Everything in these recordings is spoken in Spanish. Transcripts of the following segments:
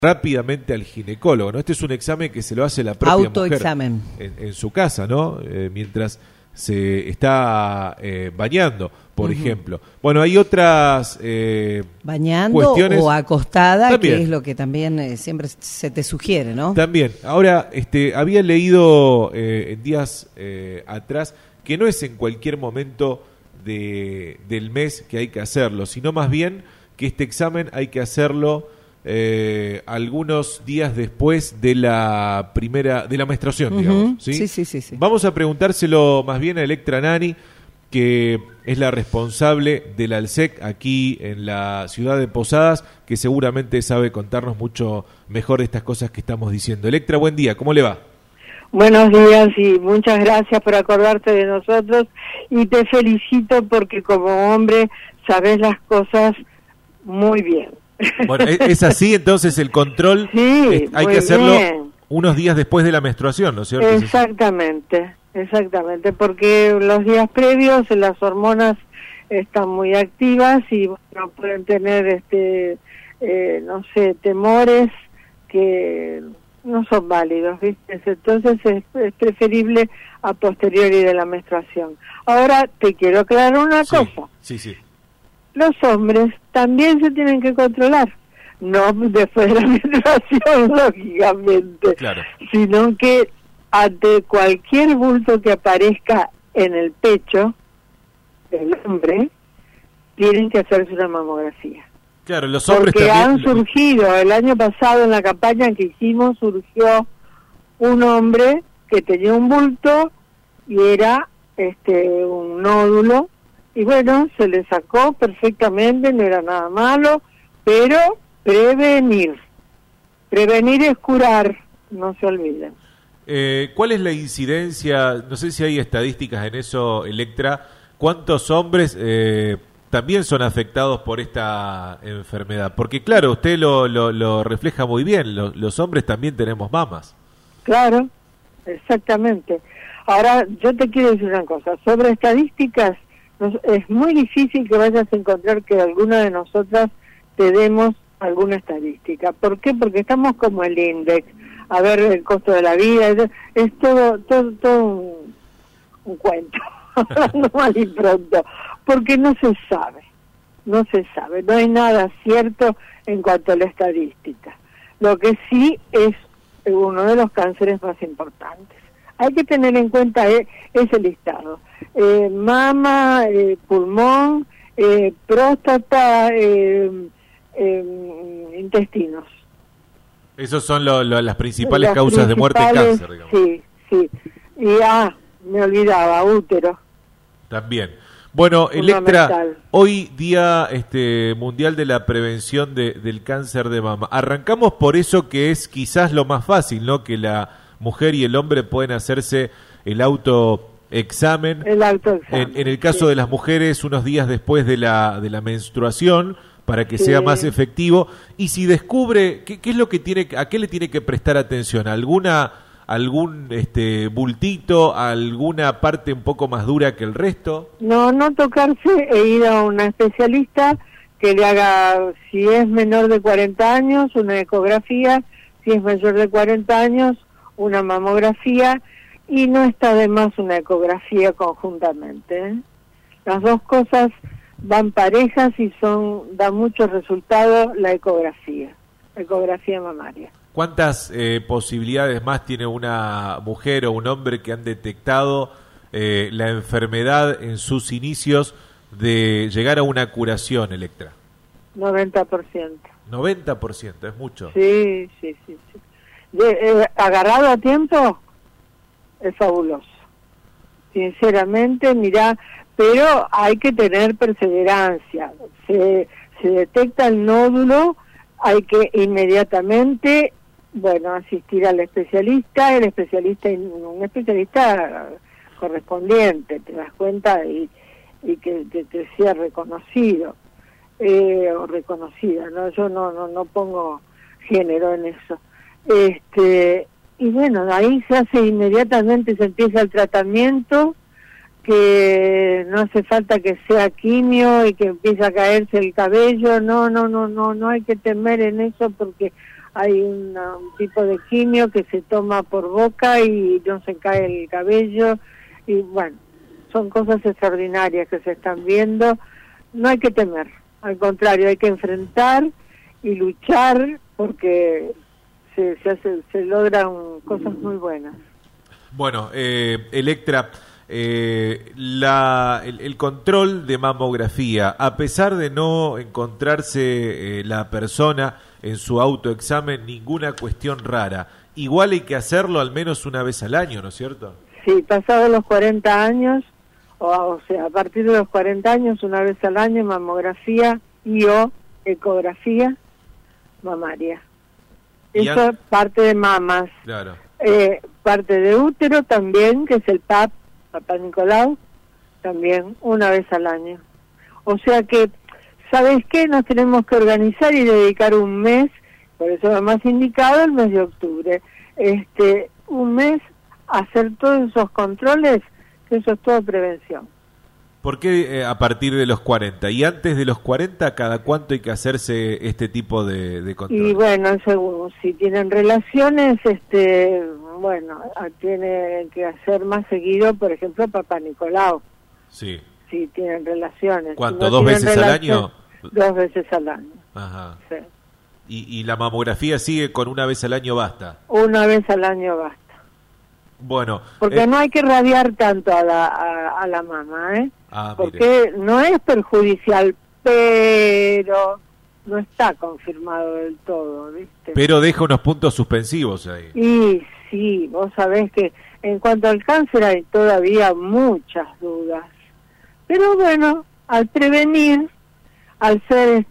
rápidamente al ginecólogo, ¿no? Este es un examen que se lo hace la propia autoexamen mujer en su casa, ¿no? Mientras se está bañando, por ejemplo. Bueno, hay otras bañando cuestiones o acostada, también, que es lo que también siempre se te sugiere, ¿no? También. Ahora, había leído en días atrás que no es en cualquier momento del mes que hay que hacerlo, sino más bien que este examen hay que hacerlo algunos días después de la menstruación, digamos. ¿Sí? Sí. Vamos a preguntárselo más bien a Electra Nani, que es la responsable del ALSEC aquí en la ciudad de Posadas, que seguramente sabe contarnos mucho mejor estas cosas que estamos diciendo. Electra, buen día, ¿cómo le va? Buenos días y muchas gracias por acordarte de nosotros y te felicito porque como hombre sabes las cosas muy bien. Bueno, es así, entonces el control hay que hacerlo unos días después de la menstruación, ¿no es cierto? Exactamente, porque los días previos las hormonas están muy activas y bueno, pueden tener no sé, temores que no son válidos, ¿viste? Entonces es preferible a posteriori de la menstruación. Ahora te quiero aclarar una cosa. Sí. Los hombres también se tienen que controlar, no después de la menstruación, lógicamente, claro, sino que ante cualquier bulto que aparezca en el pecho del hombre, tienen que hacerse una mamografía. Claro, los hombres porque también han surgido, el año pasado en la campaña que hicimos, surgió un hombre que tenía un bulto y era un nódulo, y bueno, se le sacó perfectamente, no era nada malo, pero prevenir es curar, no se olviden. ¿Cuál es la incidencia? No sé si hay estadísticas en eso, Electra. ¿Cuántos hombres también son afectados por esta enfermedad? Porque claro, usted lo refleja muy bien, los hombres también tenemos mamas. Claro, exactamente. Ahora, yo te quiero decir una cosa, sobre estadísticas, es muy difícil que vayas a encontrar que alguna de nosotras te demos alguna estadística. ¿Por qué? Porque estamos como el índice, a ver el costo de la vida, es todo un cuento, hablando mal y pronto, porque no se sabe, no hay nada cierto en cuanto a la estadística. Lo que sí es uno de los cánceres más importantes. Hay que tener en cuenta ese listado. Mama, pulmón, próstata, intestinos. Esos son las principales causas de muerte en cáncer, digamos. Sí. Y me olvidaba, útero. También. Bueno, Electra, hoy día mundial de la prevención del cáncer de mama. Arrancamos por eso que es quizás lo más fácil, ¿no? Que la mujer y el hombre pueden hacerse el autoexamen. En el caso de las mujeres, unos días después de la menstruación, para que sea más efectivo. Y si descubre, ¿qué es lo que a qué le tiene que prestar atención? ¿Algún bultito, alguna parte un poco más dura que el resto? No tocarse e ir a una especialista que le haga, si es menor de 40 años, una ecografía, si es mayor de 40 años, una mamografía, y no está de más una ecografía conjuntamente. Las dos cosas van parejas y da mucho resultado la ecografía mamaria. ¿Cuántas posibilidades más tiene una mujer o un hombre que han detectado la enfermedad en sus inicios de llegar a una curación, Electra? 90%. 90%, es mucho. Sí. Agarrado a tiempo, es fabuloso. Sinceramente, mirá, pero hay que tener perseverancia. Se detecta el nódulo, hay que inmediatamente, asistir al especialista, un especialista correspondiente, te das cuenta, y que sea reconocido o reconocida, ¿no? Yo no pongo género en eso. Y bueno, ahí se hace inmediatamente, se empieza el tratamiento, que no hace falta que sea quimio y que empiece a caerse el cabello, no hay que temer en eso porque hay un tipo de quimio que se toma por boca y no se cae el cabello, y bueno, son cosas extraordinarias que se están viendo. No hay que temer, al contrario, hay que enfrentar y luchar, porque se logran cosas muy buenas. Bueno, Electra, el control de mamografía, a pesar de no encontrarse la persona en su autoexamen ninguna cuestión rara, igual hay que hacerlo al menos una vez al año, ¿no es cierto? Sí, pasados los 40 años, o sea, a partir de los 40 años, una vez al año, mamografía y o ecografía mamaria. Eso es parte de mamas. Claro. Parte de útero también, que es el PAP, Papá Nicolau, también una vez al año. O sea que, ¿sabes qué? Nos tenemos que organizar y dedicar un mes, por eso lo más indicado el mes de octubre, un mes a hacer todos esos controles, que eso es todo prevención. ¿Por qué a partir de los 40? ¿Y antes de los 40, cada cuánto hay que hacerse este tipo de control? Y bueno, según si tienen relaciones, bueno, tiene que hacer más seguido, por ejemplo, Papá Nicolau. Sí. Si tienen relaciones. ¿Cuánto? Si no ¿2 veces al año? 2 veces al año. Ajá. Sí. ¿Y la mamografía sigue con una vez al año basta? Una vez al año basta. Bueno. Porque no hay que radiar tanto a la mama, ¿eh? Porque mire. no es perjudicial, pero no está confirmado del todo, ¿viste? Pero deja unos puntos suspensivos ahí. Y sí, vos sabés que en cuanto al cáncer hay todavía muchas dudas. Pero bueno, al prevenir, al ser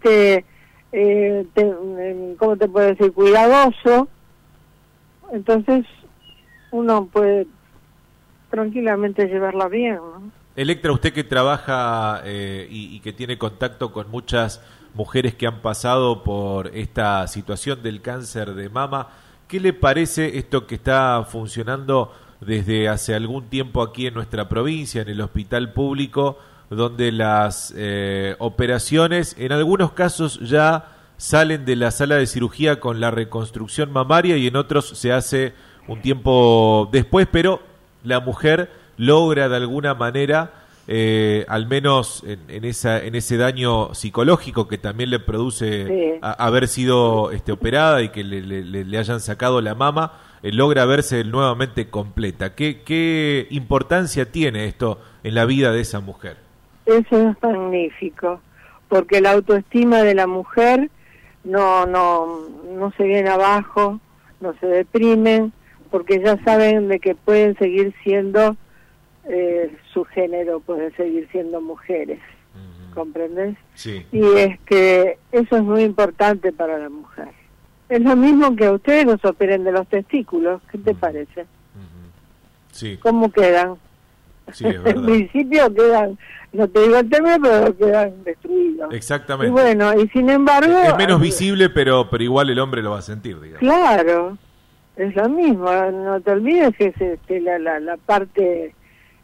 ¿cómo te puedo decir? Cuidadoso, entonces uno puede tranquilamente llevarla bien, ¿no? Electra, usted que trabaja y que tiene contacto con muchas mujeres que han pasado por esta situación del cáncer de mama, ¿qué le parece esto que está funcionando desde hace algún tiempo aquí en nuestra provincia, en el hospital público, donde las operaciones en algunos casos ya salen de la sala de cirugía con la reconstrucción mamaria y en otros se hace un tiempo después, pero la mujer logra de alguna manera, al menos en ese daño psicológico que también le produce sí. Haber sido operada y que le hayan sacado la mama, logra verse nuevamente completa. ¿Qué importancia tiene esto en la vida de esa mujer? Eso es magnífico, porque la autoestima de la mujer no se viene abajo, no se deprimen, porque ya saben de que pueden seguir siendo su género, pueden seguir siendo mujeres. ¿Comprendes? Sí. Y es que eso es muy importante para la mujer. Es lo mismo que a ustedes los operen de los testículos. ¿Qué te parece? Sí. ¿Cómo quedan? Sí, es verdad. En principio quedan, no te digo el término, pero quedan destruidos. Exactamente. Y bueno, y sin embargo... Es menos visible, pero igual el hombre lo va a sentir, digamos. Claro, es lo mismo. No te olvides que es la parte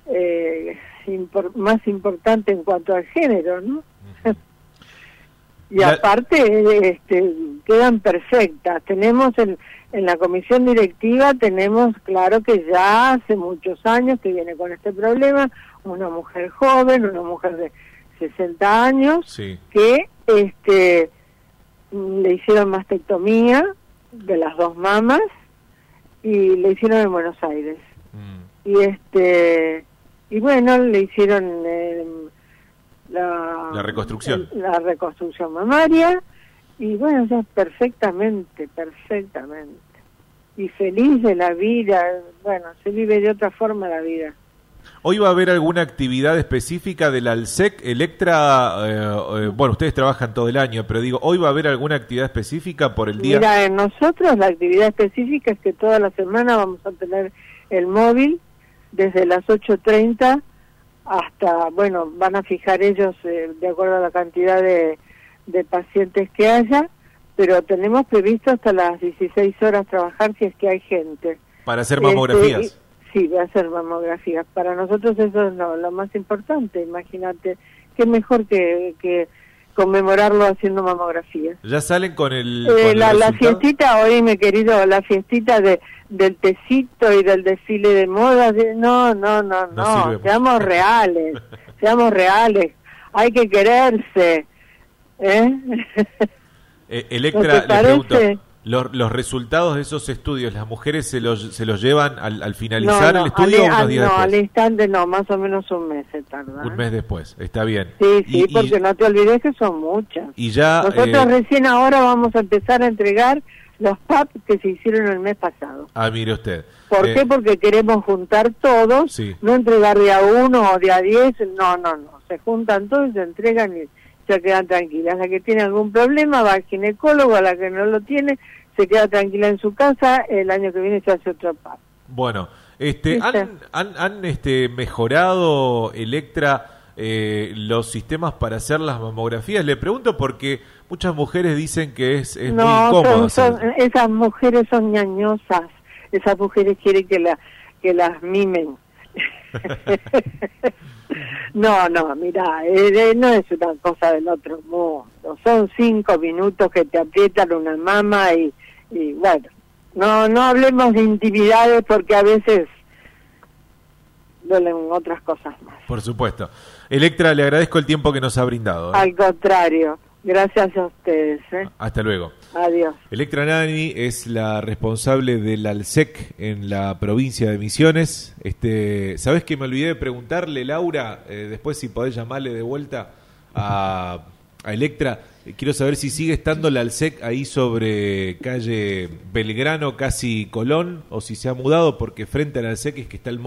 más importante en cuanto al género, ¿no? Y aparte quedan perfectas. Tenemos en la comisión directiva, tenemos claro que ya hace muchos años que viene con este problema, una mujer joven, una mujer de 60 años, sí. que le hicieron mastectomía de las 2 mamas y le hicieron en Buenos Aires. Y bueno, le hicieron la reconstrucción. La reconstrucción mamaria, y bueno, ya perfectamente. Y feliz de la vida, bueno, se vive de otra forma la vida. ¿Hoy va a haber alguna actividad específica del ALSEC, Electra? Bueno, ustedes trabajan todo el año, pero digo, ¿hoy va a haber alguna actividad específica por el día? Mira, nosotros la actividad específica es que toda la semana vamos a tener el móvil desde las 8:30 hasta, bueno, van a fijar ellos de acuerdo a la cantidad de pacientes que haya, pero tenemos previsto hasta las 16 horas trabajar si es que hay gente. ¿Para hacer mamografías? Sí, va a hacer mamografías. Para nosotros eso es lo más importante, imagínate, qué mejor que conmemorarlo haciendo mamografía. ¿Ya salen con la fiestita, oíme querido, la fiestita del tecito y del desfile de moda? No, seamos reales, hay que quererse. Electra, le pregunto, los resultados de esos estudios, ¿las mujeres se los llevan al finalizar el estudio o unos días después? Al instante no, más o menos un mes se tarda. Un mes después, está bien. Sí, porque no te olvides que son muchas. Y ya, nosotros recién ahora vamos a empezar a entregar los PAP que se hicieron el mes pasado. Ah, mire usted. ¿Por qué? Porque queremos juntar todos, sí. No entregar de a 1 o de a 10, no, se juntan todos y se entregan y se quedan tranquilas. La que tiene algún problema va al ginecólogo, a la que no lo tiene se queda tranquila en su casa, el año que viene se hace otro PAP. Bueno, ¿han mejorado, Electra, los sistemas para hacer las mamografías? Le pregunto porque muchas mujeres dicen que es muy incómodo. Esas mujeres son ñañosas, esas mujeres quieren que las mimen. No, mira, no es una cosa del otro mundo. Son 5 minutos que te aprietan una mama y bueno, no hablemos de intimidades porque a veces duelen otras cosas más. Por supuesto. Electra, le agradezco el tiempo que nos ha brindado. Al contrario, gracias a ustedes. Hasta luego. Adiós. Electra Nani es la responsable del ALSEC en la provincia de Misiones. ¿Sabés que me olvidé de preguntarle, Laura? Después si podés llamarle de vuelta a Electra. Quiero saber si sigue estando la ALSEC ahí sobre calle Belgrano, casi Colón, o si se ha mudado, porque frente a la ALSEC es que está el